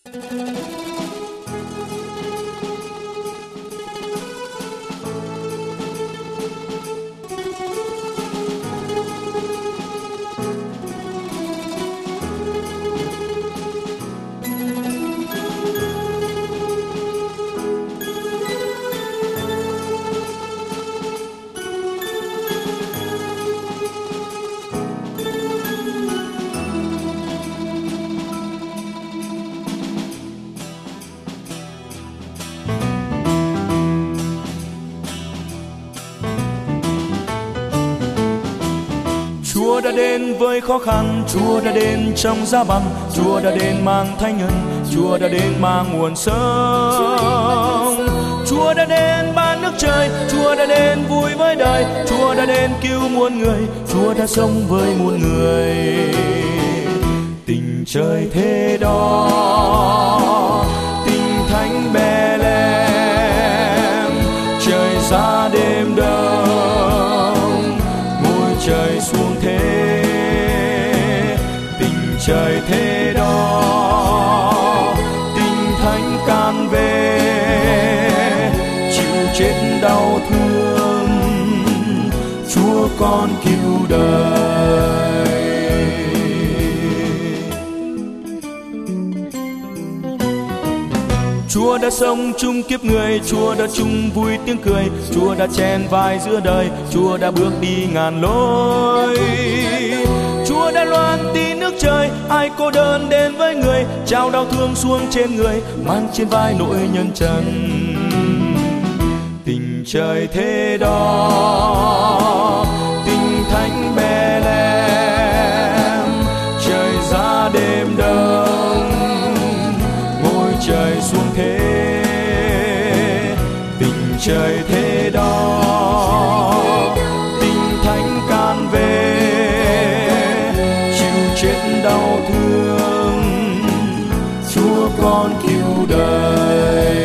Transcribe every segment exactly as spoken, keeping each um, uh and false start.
Chúa đã đến với khó khăn, Chúa đã đến trong giá băng, Chúa đã đến mang thánh nhân, Chúa đã đến mang nguồn sống. Chúa đã đến ban nước trời, Chúa đã đến vui với đời, Chúa đã đến cứu muôn người, Chúa đã sống với muôn người. Tình trời thế đó, tình thánh Bethlehem, trời ra đêm đông, ngôi trời xuống thế. Tình trời thế đó, tình thánh can về, chịu chết đau thương, Chúa con cứu đời. Chúa đã sống chung kiếp người, Chúa đã chung vui tiếng cười, Chúa đã chen vai giữa đời, Chúa đã bước đi ngàn lối. Chúa đã loan tin nước trời, ai cô đơn đến với người, trao đau thương xuống trên người, mang trên vai nỗi nhân trần. Tình trời thế đó, tình thánh Bethlehem, trời ra đêm đông, ngôi trời xuống thế. Tình trời thế đó, tình thánh can về, chịu chết đau thương, Chúa con cứu đời.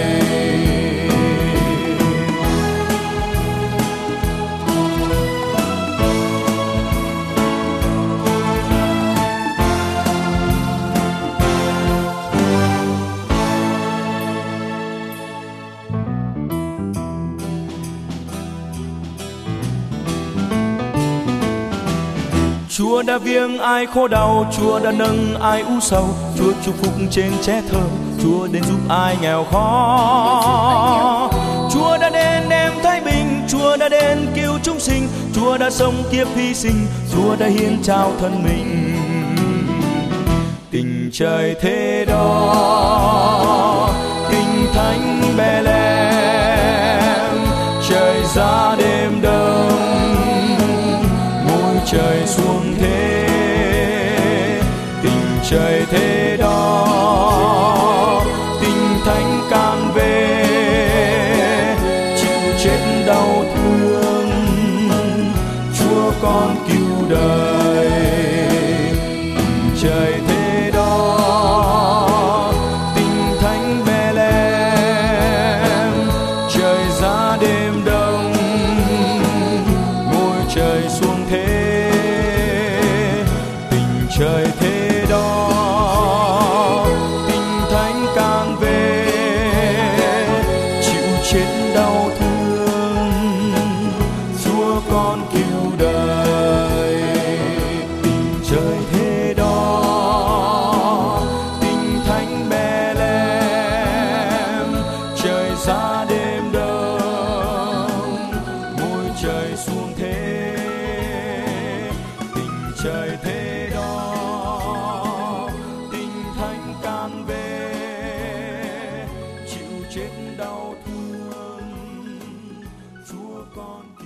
Chúa đã viếng ai khổ đau, Chúa đã nâng ai u sầu, Chúa chúc phúc trên trẻ thơ, Chúa đến giúp ai nghèo khó. Chúa đã đến đem thái bình, Chúa đã đến cứu chúng sinh, Chúa đã sống kiếp hy sinh, Chúa đã hiến trao thân mình. Tình trời thế đó, tình thánh Bethlehem, trời ra đêm đông, ngôi trời xuống thế. Tình trời thế đó, tình thánh can về, chịu chết đau thương, Chúa con cứu đời. Tình trời thế đó, tình thánh Bethlehem, trời ra đêm đông, ngôi trời xuống thế. Tình trời thế đó, tình thánh can về, chịu chết đau thương, Chúa con cứu đời. Tình trời thế đó, tình thánh Bethlehem, trời ra đêm đông, ngôi trời xuống thế. Tình trời thế đó, tình thánh can về, chịu chết đau thương, Chúa con